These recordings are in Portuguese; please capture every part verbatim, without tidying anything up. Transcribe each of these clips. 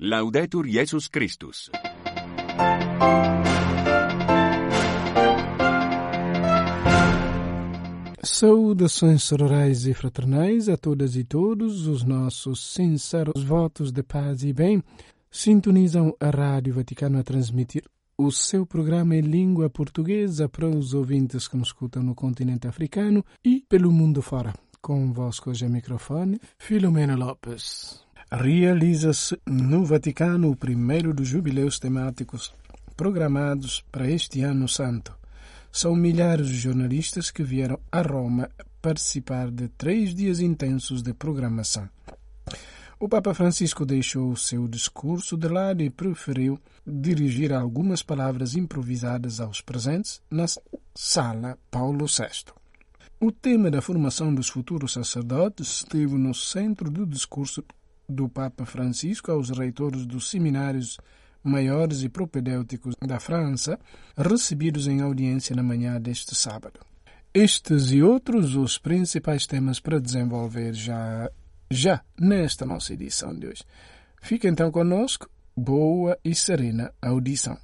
Laudetur Jesus Christus. Saudações sororais e fraternais a todas e todos. Os nossos sinceros votos de paz e bem sintonizam a Rádio Vaticano a transmitir o seu programa em língua portuguesa para os ouvintes que nos escutam no continente africano e pelo mundo fora. Convosco hoje ao microfone, Filomena Lopes. Realiza-se no Vaticano o primeiro dos jubileus temáticos programados para este ano santo. São milhares de jornalistas que vieram a Roma participar de três dias intensos de programação. O Papa Francisco deixou o seu discurso de lado e preferiu dirigir algumas palavras improvisadas aos presentes na Sala Paulo sexto. O tema da formação dos futuros sacerdotes esteve no centro do discurso do Papa Francisco aos reitores dos seminários maiores e propedêuticos da França, recebidos em audiência na manhã deste sábado. Estes e outros os principais temas para desenvolver já, já nesta nossa edição de hoje. Fique então conosco, boa e serena audição.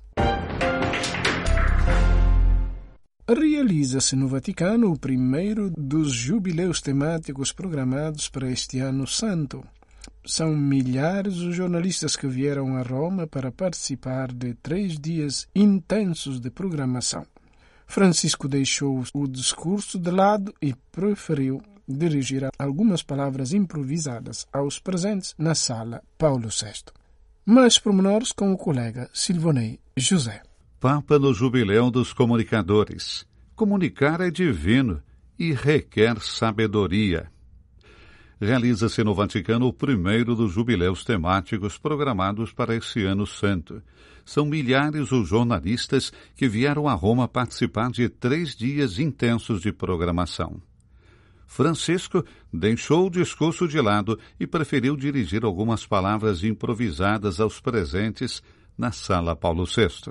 Realiza-se no Vaticano o primeiro dos jubileus temáticos programados para este ano santo. São milhares os jornalistas que vieram a Roma para participar de três dias intensos de programação. Francisco deixou o discurso de lado e preferiu dirigir algumas palavras improvisadas aos presentes na Sala Paulo sexto. Mais pormenores com o colega Silvonei José. Papa no Jubileu dos Comunicadores. Comunicar é divino e requer sabedoria. Realiza-se no Vaticano o primeiro dos jubileus temáticos programados para esse ano santo. São milhares os jornalistas que vieram a Roma participar de três dias intensos de programação. Francisco deixou o discurso de lado e preferiu dirigir algumas palavras improvisadas aos presentes na Sala Paulo sexto.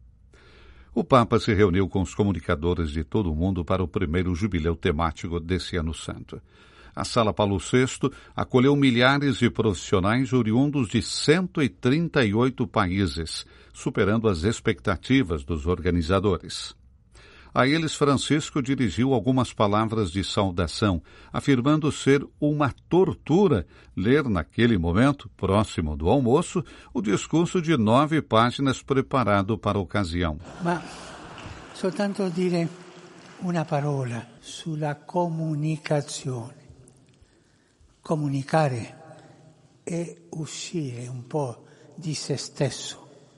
O Papa se reuniu com os comunicadores de todo o mundo para o primeiro jubileu temático desse ano santo. A Sala Paulo sexto acolheu milhares de profissionais oriundos de cento e trinta e oito países, superando as expectativas dos organizadores. A eles, Francisco dirigiu algumas palavras de saudação, afirmando ser uma tortura ler naquele momento, próximo do almoço, o discurso de nove páginas preparado para a ocasião. Ma soltanto dire una parola sulla comunicazione. Comunicare è uscire un po' di se stesso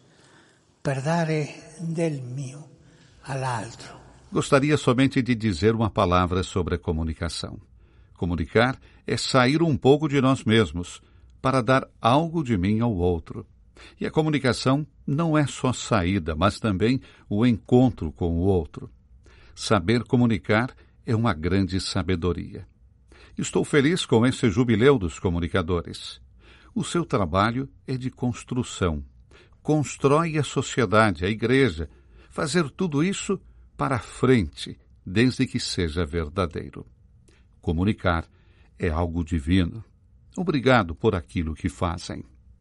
per dare del mio all'altro. Gostaria somente de dizer uma palavra sobre a comunicação. Comunicar é sair um pouco de nós mesmos para dar algo de mim ao outro. E a comunicação não é só saída, mas também o encontro com o outro. Saber comunicar é uma grande sabedoria. Estou feliz com esse jubileu dos comunicadores. O seu trabalho é de construção. Constrói a sociedade, a igreja. Fazer tudo isso para frente, desde que seja verdadeiro. Comunicar é algo divino. Obrigado por aquilo que fazem.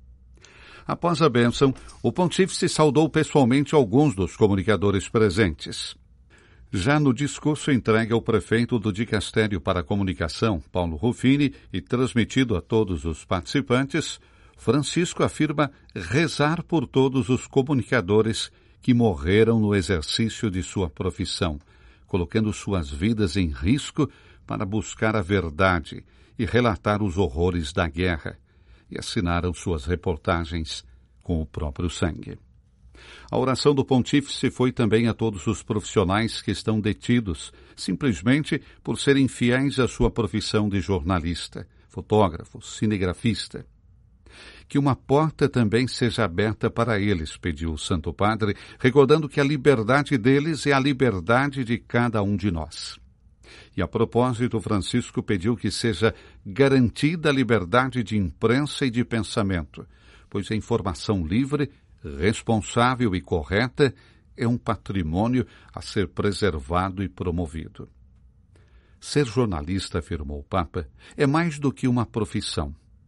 Após a bênção, o pontífice saudou pessoalmente alguns dos comunicadores presentes. Já no discurso entregue ao prefeito do Dicastério para a Comunicação, Paulo Ruffini, e transmitido a todos os participantes, Francisco afirma rezar por todos os comunicadores que morreram no exercício de sua profissão, colocando suas vidas em risco para buscar a verdade e relatar os horrores da guerra, e assinaram suas reportagens com o próprio sangue. A oração do pontífice foi também a todos os profissionais que estão detidos, simplesmente por serem fiéis à sua profissão de jornalista, fotógrafo, cinegrafista. Que uma porta também seja aberta para eles, pediu o Santo Padre, recordando que a liberdade deles é a liberdade de cada um de nós. E a propósito, Francisco pediu que seja garantida a liberdade de imprensa e de pensamento, pois a informação livre, responsável e correta é um patrimônio a ser preservado e promovido. Ser jornalista, afirmou o Papa, é mais do que uma profissão.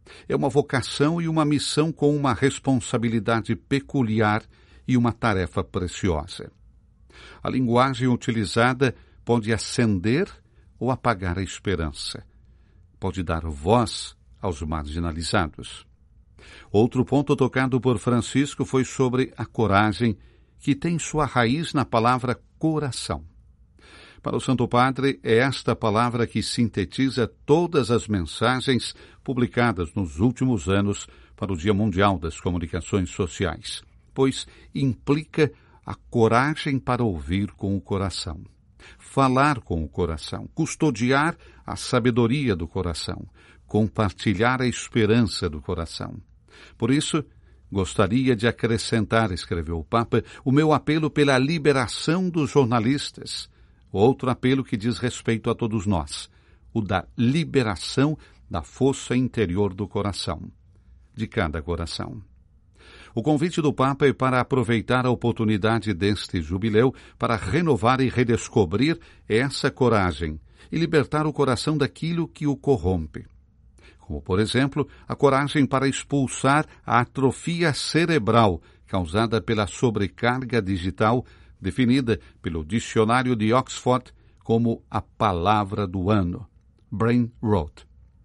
É uma vocação e uma missão com uma responsabilidade peculiar e uma tarefa preciosa. A linguagem utilizada pode acender ou apagar a esperança. Pode dar voz aos marginalizados. Outro ponto tocado por Francisco foi sobre a coragem, que tem sua raiz na palavra coração. Para o Santo Padre, é esta palavra que sintetiza todas as mensagens publicadas nos últimos anos para o Dia Mundial das Comunicações Sociais, pois implica a coragem para ouvir com o coração, falar com o coração, custodiar a sabedoria do coração, compartilhar a esperança do coração. Por isso, gostaria de acrescentar, escreveu o Papa, o meu apelo pela liberação dos jornalistas. Outro apelo que diz respeito a todos nós, o da liberação da força interior do coração, de cada coração. O convite do Papa é para aproveitar a oportunidade deste jubileu para renovar e redescobrir essa coragem e libertar o coração daquilo que o corrompe. Como, por exemplo, a coragem para expulsar a atrofia cerebral causada pela sobrecarga digital, definida pelo Dicionário de Oxford como a palavra do ano, brain rot.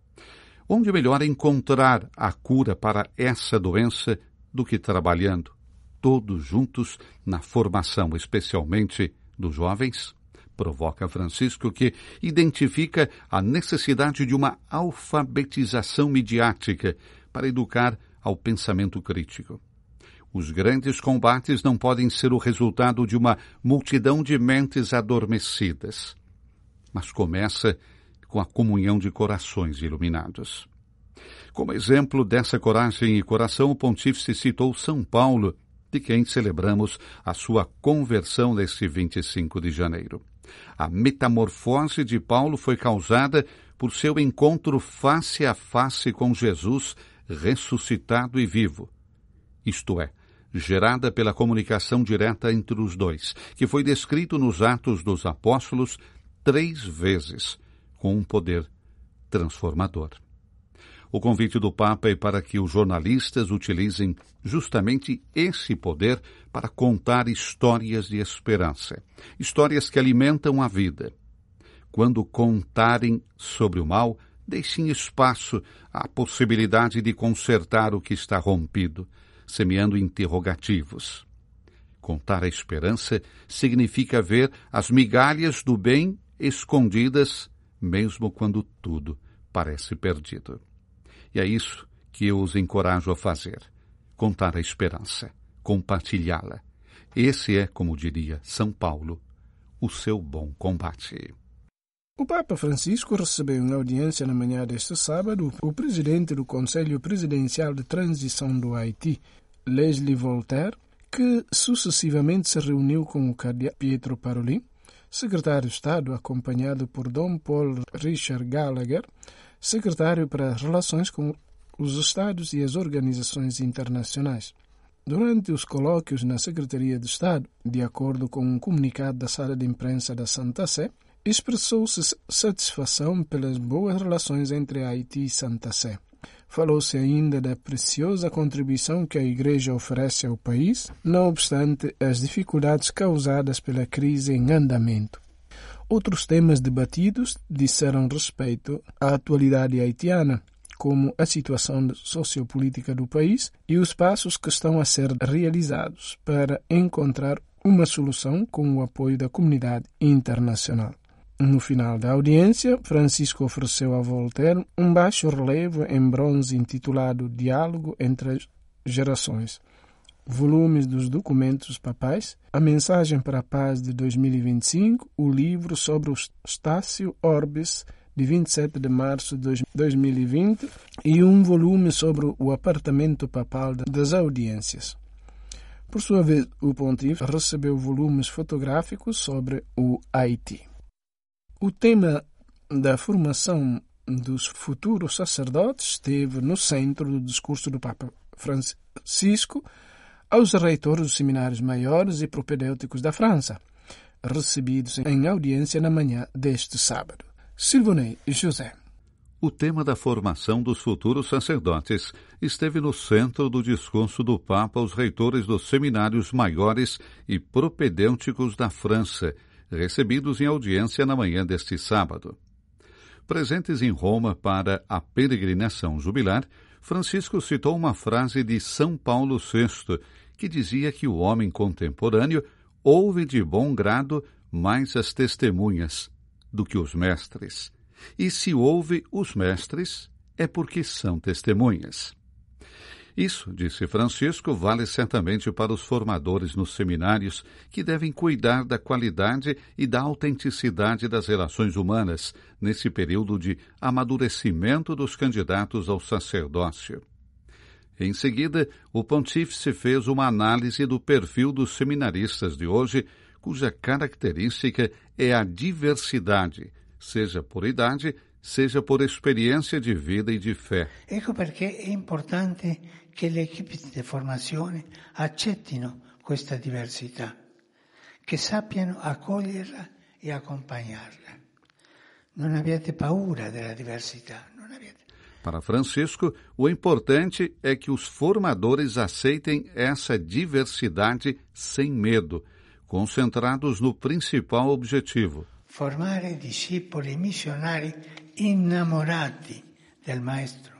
Onde melhor encontrar a cura para essa doença do que trabalhando, todos juntos, na formação, especialmente dos jovens? Provoca Francisco, que identifica a necessidade de uma alfabetização midiática para educar ao pensamento crítico. Os grandes combates não podem ser o resultado de uma multidão de mentes adormecidas, mas começa com a comunhão de corações iluminados. Como exemplo dessa coragem e coração, o pontífice citou São Paulo, de quem celebramos a sua conversão neste vinte e cinco de janeiro. A metamorfose de Paulo foi causada por seu encontro face a face com Jesus ressuscitado e vivo, isto é, gerada pela comunicação direta entre os dois, que foi descrito nos Atos dos Apóstolos três vezes, com um poder transformador. O convite do Papa é para que os jornalistas utilizem justamente esse poder para contar histórias de esperança, histórias que alimentam a vida. Quando contarem sobre o mal, deixem espaço à possibilidade de consertar o que está rompido, semeando interrogativos. Contar a esperança significa ver as migalhas do bem escondidas, mesmo quando tudo parece perdido. E é isso que eu os encorajo a fazer, contar a esperança, compartilhá-la. Esse é, como diria São Paulo, o seu bom combate. O Papa Francisco recebeu em audiência na manhã deste sábado o presidente do Conselho Presidencial de Transição do Haiti, Leslie Voltaire, que sucessivamente se reuniu com o cardeal Pietro Parolin, secretário de Estado acompanhado por Dom Paul Richard Gallagher, secretário para as relações com os Estados e as organizações internacionais. Durante os colóquios na Secretaria de Estado, de acordo com um comunicado da Sala de Imprensa da Santa Sé, expressou-se satisfação pelas boas relações entre Haiti e Santa Sé. Falou-se ainda da preciosa contribuição que a Igreja oferece ao país, não obstante as dificuldades causadas pela crise em andamento. Outros temas debatidos disseram respeito à atualidade haitiana, como a situação sociopolítica do país e os passos que estão a ser realizados para encontrar uma solução com o apoio da comunidade internacional. No final da audiência, Francisco ofereceu a Voltaire um baixo relevo em bronze intitulado Diálogo entre as Gerações, volumes dos documentos papais, a Mensagem para a Paz de dois mil e vinte e cinco, o livro sobre o Stácio Orbis de vinte e sete de março de dois mil e vinte e um volume sobre o apartamento papal das audiências. Por sua vez, o pontífice recebeu volumes fotográficos sobre o Haiti. O tema da formação dos futuros sacerdotes esteve no centro do discurso do Papa Francisco aos reitores dos seminários maiores e propedêuticos da França, recebidos em audiência na manhã deste sábado. Silvonei José. O tema da formação dos futuros sacerdotes esteve no centro do discurso do Papa aos reitores dos seminários maiores e propedêuticos da França, recebidos em audiência na manhã deste sábado. Presentes em Roma para a peregrinação jubilar, Francisco citou uma frase de São Paulo sexto, que dizia que o homem contemporâneo ouve de bom grado mais as testemunhas do que os mestres. E se ouve os mestres, é porque são testemunhas. Isso, disse Francisco, vale certamente para os formadores nos seminários, que devem cuidar da qualidade e da autenticidade das relações humanas nesse período de amadurecimento dos candidatos ao sacerdócio. Em seguida, o pontífice fez uma análise do perfil dos seminaristas de hoje, cuja característica é a diversidade, seja por idade, seja por experiência de vida e de fé. Ecco perché è importante che le equipe di formazione accettino questa diversità, che sappiano accoglierla e accompagnarla. Non abbiate paura della diversità, non abbiate... Para Francisco, o importante é que os formadores aceitem essa diversidade sem medo, concentrados no principal objetivo: formare discepoli missionari innamorati del maestro,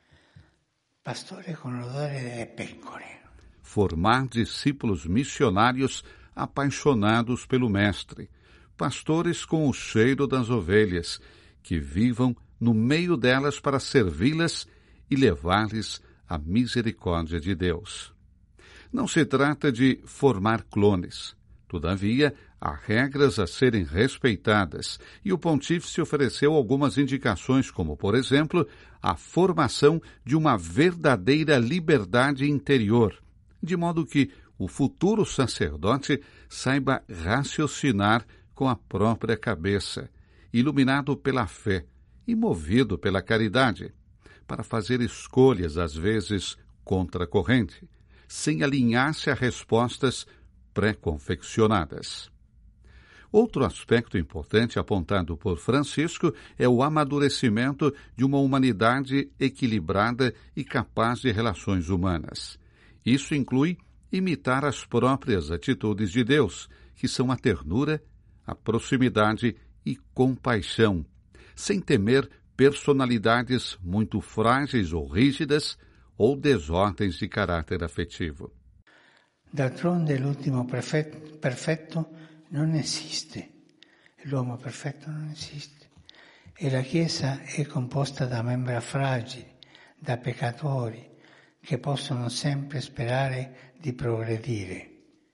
pastore con l'odore delle pecore. Formar discípulos missionários apaixonados pelo mestre, pastores com o cheiro das ovelhas, que vivam no meio delas para servi-las e levar-lhes a misericórdia de Deus. Não se trata de formar clones. Todavia, há regras a serem respeitadas, e o pontífice ofereceu algumas indicações, como, por exemplo, a formação de uma verdadeira liberdade interior, de modo que o futuro sacerdote saiba raciocinar com a própria cabeça, iluminado pela fé e movido pela caridade, para fazer escolhas, às vezes, contra a corrente, sem alinhar-se a respostas pré-confeccionadas. Outro aspecto importante apontado por Francisco é o amadurecimento de uma humanidade equilibrada e capaz de relações humanas. Isso inclui imitar as próprias atitudes de Deus, que são a ternura, a proximidade e compaixão, sem temer personalidades muito frágeis ou rígidas ou desordens de caráter afetivo. D'altronde l'ultimo perfetto, perfetto non esiste, l'uomo perfetto non esiste, e la Chiesa è composta da membra fragili, da peccatori, che possono sempre sperare di progredire.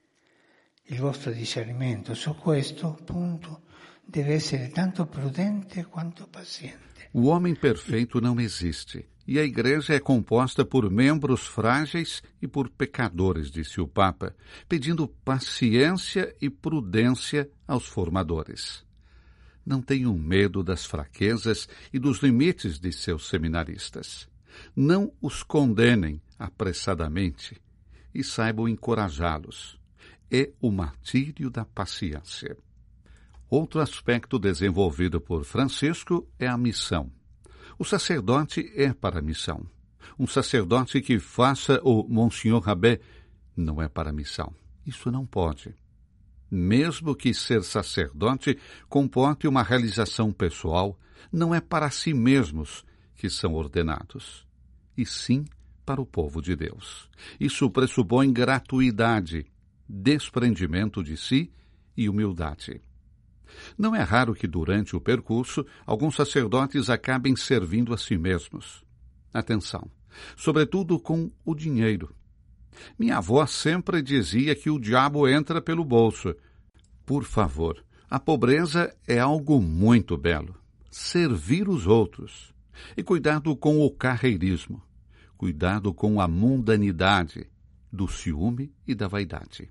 Il vostro discernimento su questo punto deve essere tanto prudente quanto paziente. O homem perfeito não existe, e a Igreja é composta por membros frágeis e por pecadores, disse o Papa, pedindo paciência e prudência aos formadores. Não tenham medo das fraquezas e dos limites de seus seminaristas. Não os condenem apressadamente e saibam encorajá-los. É o martírio da paciência. Outro aspecto desenvolvido por Francisco é a missão. O sacerdote é para a missão. Um sacerdote que faça o Monsignor Rabé não é para a missão. Isso não pode. Mesmo que ser sacerdote comporte uma realização pessoal, não é para si mesmos que são ordenados, e sim para o povo de Deus. Isso pressupõe gratuidade, desprendimento de si e humildade. Não é raro que, durante o percurso, alguns sacerdotes acabem servindo a si mesmos. Atenção, sobretudo com o dinheiro. Minha avó sempre dizia que o diabo entra pelo bolso. Por favor, a pobreza é algo muito belo. Servir os outros. E cuidado com o carreirismo. Cuidado com a mundanidade, do ciúme e da vaidade.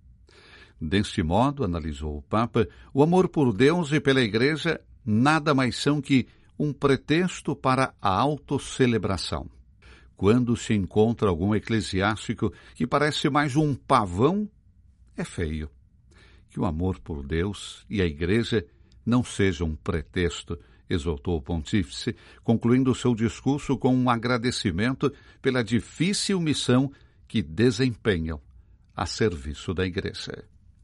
Deste modo, analisou o Papa, o amor por Deus e pela Igreja nada mais são que um pretexto para a autocelebração. Quando se encontra algum eclesiástico que parece mais um pavão, é feio. Que o amor por Deus e a Igreja não seja um pretexto exortou o pontífice, concluindo seu discurso com um agradecimento pela difícil missão que desempenham a serviço da Igreja.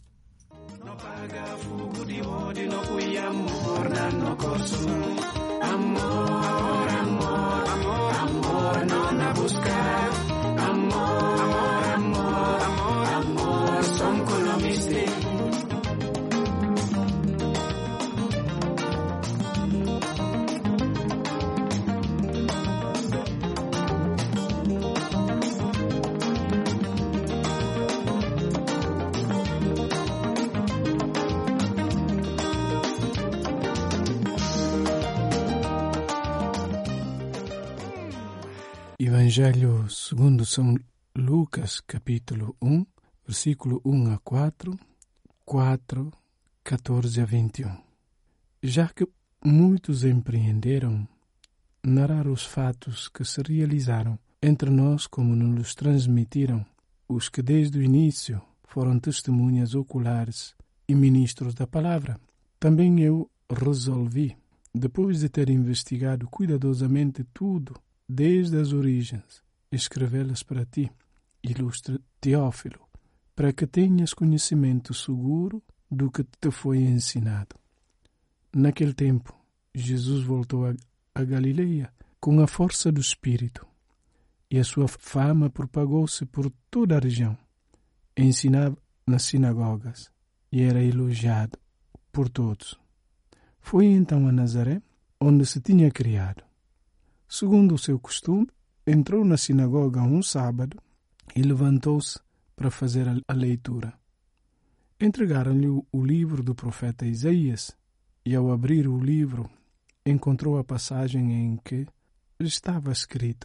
Evangelho segundo São Lucas, capítulo um, versículo um a quatro, quatro, catorze a vinte e um. Já que muitos empreenderam narrar os fatos que se realizaram entre nós como nos transmitiram os que desde o início foram testemunhas oculares e ministros da palavra, também eu resolvi, depois de ter investigado cuidadosamente tudo, desde as origens, escrevê-las para ti, ilustre Teófilo, para que tenhas conhecimento seguro do que te foi ensinado. Naquele tempo, Jesus voltou a, a Galileia com a força do Espírito, e a sua fama propagou-se por toda a região. Ensinava nas sinagogas e era elogiado por todos. Foi então a Nazaré, onde se tinha criado. Segundo o seu costume, entrou na sinagoga um sábado e levantou-se para fazer a leitura. Entregaram-lhe o livro do profeta Isaías, e ao abrir o livro, encontrou a passagem em que estava escrito: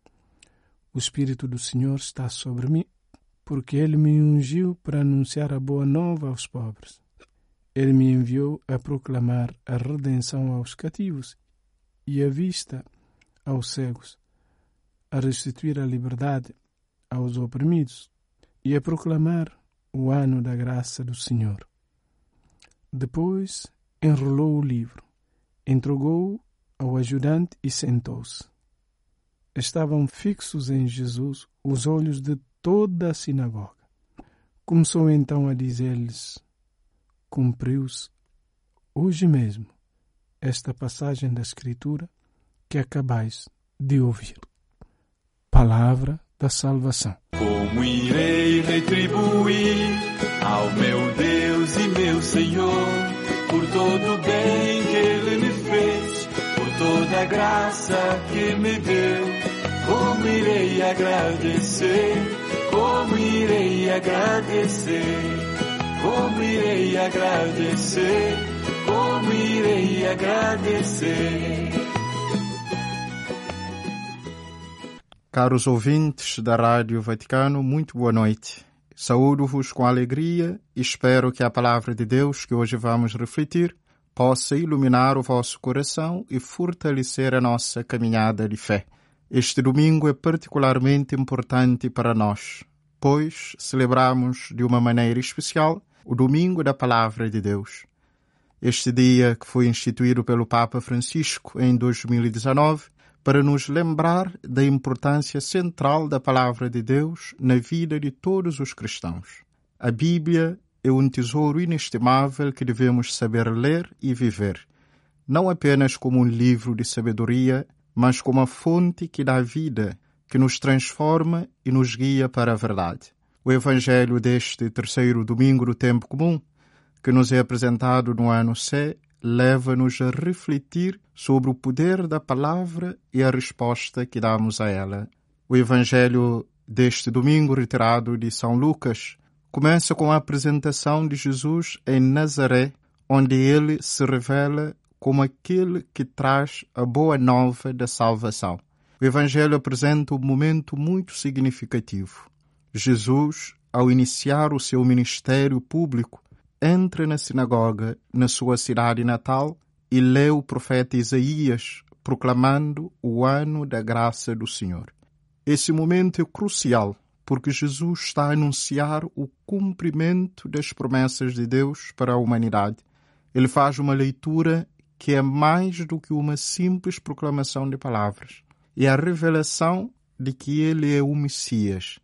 O Espírito do Senhor está sobre mim, porque Ele me ungiu para anunciar a boa nova aos pobres. Ele me enviou a proclamar a redenção aos cativos e a vista aos cegos, a restituir a liberdade aos oprimidos e a proclamar o ano da graça do Senhor. Depois enrolou o livro, entregou-o ao ajudante e sentou-se. Estavam fixos em Jesus os olhos de toda a sinagoga. Começou então a dizer-lhes: Cumpriu-se hoje mesmo esta passagem da Escritura que acabais de ouvir. Palavra da salvação. Como irei retribuir ao meu Deus e meu Senhor por todo o bem que Ele me fez, por toda a graça que me deu? Como irei agradecer? Como irei agradecer? Como irei agradecer? Como irei agradecer? Caros ouvintes da Rádio Vaticano, muito boa noite. Saúdo-vos com alegria e espero que a palavra de Deus que hoje vamos refletir possa iluminar o vosso coração e fortalecer a nossa caminhada de fé. Este domingo é particularmente importante para nós, pois celebramos de uma maneira especial o Domingo da Palavra de Deus. Este dia que foi instituído pelo Papa Francisco em dois mil e dezenove para nos lembrar da importância central da Palavra de Deus na vida de todos os cristãos. A Bíblia é um tesouro inestimável que devemos saber ler e viver, não apenas como um livro de sabedoria, mas como a fonte que dá vida, que nos transforma e nos guia para a verdade. O Evangelho deste terceiro domingo do tempo comum, que nos é apresentado no ano C, leva-nos a refletir sobre o poder da palavra e a resposta que damos a ela. O Evangelho deste domingo, retirado de São Lucas, começa com a apresentação de Jesus em Nazaré, onde ele se revela como aquele que traz a boa nova da salvação. O Evangelho apresenta um momento muito significativo. Jesus, ao iniciar o seu ministério público, entra na sinagoga na sua cidade natal e lê o profeta Isaías proclamando o ano da graça do Senhor. Esse momento é crucial porque Jesus está a anunciar o cumprimento das promessas de Deus para a humanidade. Ele faz uma leitura que é mais do que uma simples proclamação de palavras. É a revelação de que ele é o Messias,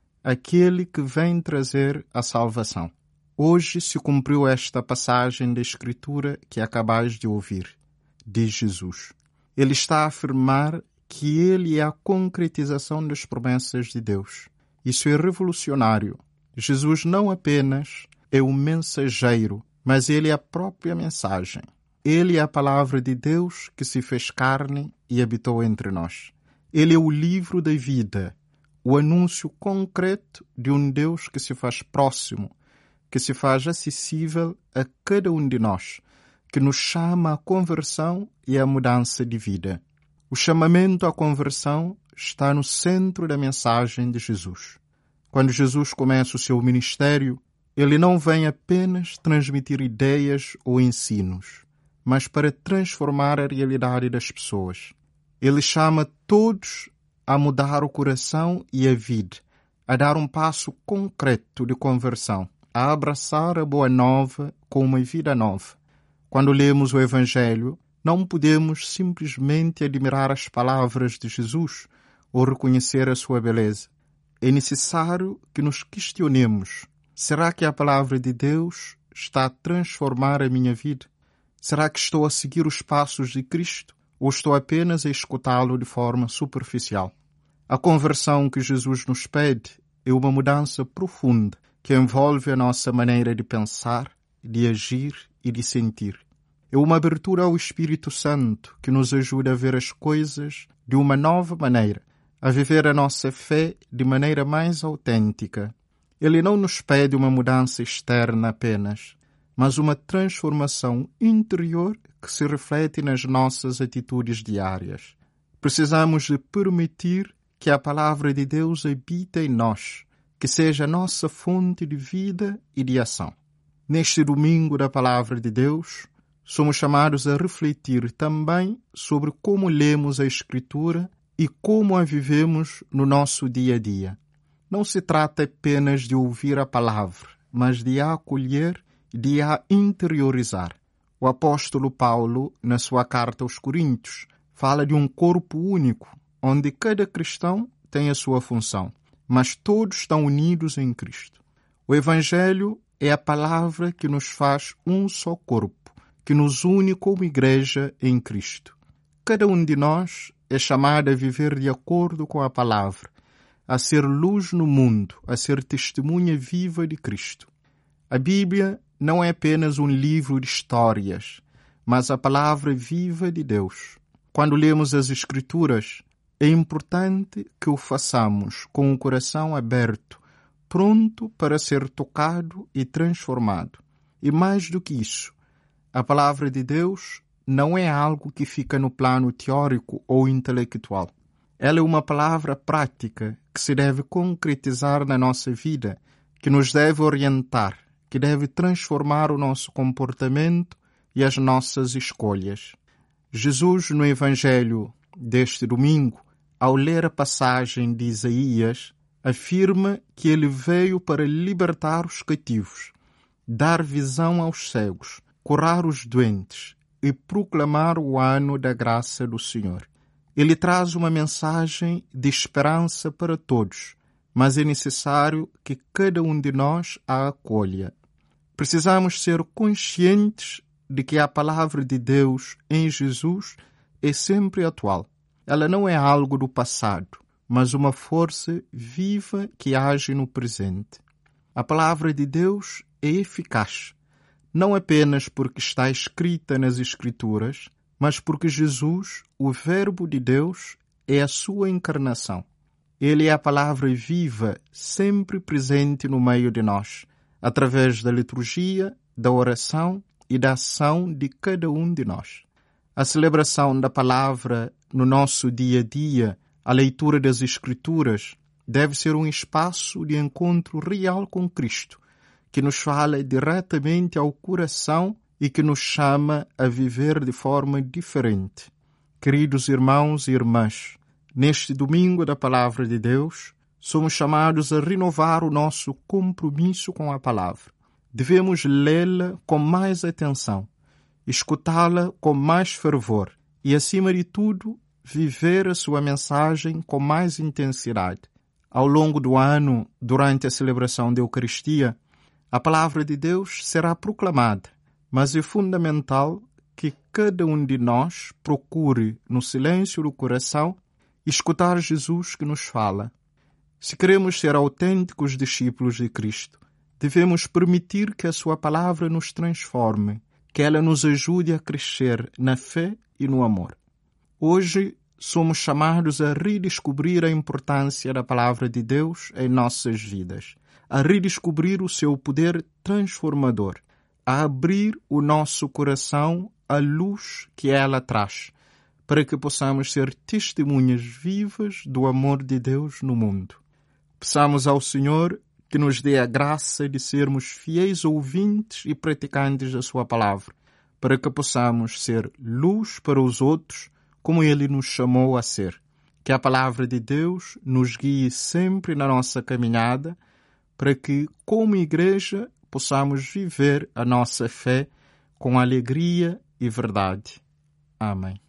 aquele que vem trazer a salvação. Hoje se cumpriu esta passagem da Escritura que acabais de ouvir, diz Jesus. Ele está a afirmar que ele é a concretização das promessas de Deus. Isso é revolucionário. Jesus não apenas é o mensageiro, mas ele é a própria mensagem. Ele é a palavra de Deus que se fez carne e habitou entre nós. Ele é o livro da vida, o anúncio concreto de um Deus que se faz próximo, que se faz acessível a cada um de nós, que nos chama à conversão e à mudança de vida. O chamamento à conversão está no centro da mensagem de Jesus. Quando Jesus começa o seu ministério, ele não vem apenas transmitir ideias ou ensinos, mas para transformar a realidade das pessoas. Ele chama todos a mudar o coração e a vida, a dar um passo concreto de conversão, a abraçar a boa nova com uma vida nova. Quando lemos o Evangelho, não podemos simplesmente admirar as palavras de Jesus ou reconhecer a sua beleza. É necessário que nos questionemos: será que a palavra de Deus está a transformar a minha vida? Será que estou a seguir os passos de Cristo ou estou apenas a escutá-lo de forma superficial? A conversão que Jesus nos pede é uma mudança profunda que envolve a nossa maneira de pensar, de agir e de sentir. É uma abertura ao Espírito Santo que nos ajuda a ver as coisas de uma nova maneira, a viver a nossa fé de maneira mais autêntica. Ele não nos pede uma mudança externa apenas, mas uma transformação interior que se reflete nas nossas atitudes diárias. Precisamos de permitir que a palavra de Deus habite em nós, que seja a nossa fonte de vida e de ação. Neste domingo da palavra de Deus, somos chamados a refletir também sobre como lemos a Escritura e como a vivemos no nosso dia a dia. Não se trata apenas de ouvir a palavra, mas de a acolher e de a interiorizar. O apóstolo Paulo, na sua carta aos Coríntios, fala de um corpo único, onde cada cristão tem a sua função, mas todos estão unidos em Cristo. O Evangelho é a palavra que nos faz um só corpo, que nos une como igreja em Cristo. Cada um de nós é chamado a viver de acordo com a palavra, a ser luz no mundo, a ser testemunha viva de Cristo. A Bíblia não é apenas um livro de histórias, mas a palavra viva de Deus. Quando lemos as Escrituras, é importante que o façamos com o coração aberto, pronto para ser tocado e transformado. E mais do que isso, a palavra de Deus não é algo que fica no plano teórico ou intelectual. Ela é uma palavra prática que se deve concretizar na nossa vida, que nos deve orientar, que deve transformar o nosso comportamento e as nossas escolhas. Jesus, no Evangelho deste domingo, ao ler a passagem de Isaías, afirma que ele veio para libertar os cativos, dar visão aos cegos, curar os doentes e proclamar o ano da graça do Senhor. Ele traz uma mensagem de esperança para todos, mas é necessário que cada um de nós a acolha. Precisamos ser conscientes de que a palavra de Deus em Jesus é sempre atual. Ela não é algo do passado, mas uma força viva que age no presente. A palavra de Deus é eficaz, não apenas porque está escrita nas Escrituras, mas porque Jesus, o Verbo de Deus, é a sua encarnação. Ele é a palavra viva, sempre presente no meio de nós, através da liturgia, da oração e da ação de cada um de nós. A celebração da palavra no nosso dia a dia, a leitura das Escrituras, deve ser um espaço de encontro real com Cristo, que nos fala diretamente ao coração e que nos chama a viver de forma diferente. Queridos irmãos e irmãs, neste domingo da Palavra de Deus, somos chamados a renovar o nosso compromisso com a Palavra. Devemos lê-la com mais atenção escutá-la com mais fervor e, acima de tudo, viver a sua mensagem com mais intensidade. Ao longo do ano, durante a celebração da Eucaristia, a palavra de Deus será proclamada, mas é fundamental que cada um de nós procure, no silêncio do coração, escutar Jesus que nos fala. Se queremos ser autênticos discípulos de Cristo, devemos permitir que a sua palavra nos transforme, que ela nos ajude a crescer na fé e no amor. Hoje somos chamados a redescobrir a importância da palavra de Deus em nossas vidas, a redescobrir o seu poder transformador, a abrir o nosso coração à luz que ela traz, para que possamos ser testemunhas vivas do amor de Deus no mundo. Peçamos ao Senhor que nos dê a graça de sermos fiéis ouvintes e praticantes da sua palavra, para que possamos ser luz para os outros, como Ele nos chamou a ser. Que a palavra de Deus nos guie sempre na nossa caminhada, para que, como igreja, possamos viver a nossa fé com alegria e verdade. Amém.